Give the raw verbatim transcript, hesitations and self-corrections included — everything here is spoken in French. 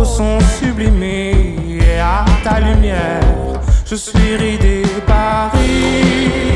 sont sublimés. Et à ta lumière, je suis ridé Paris.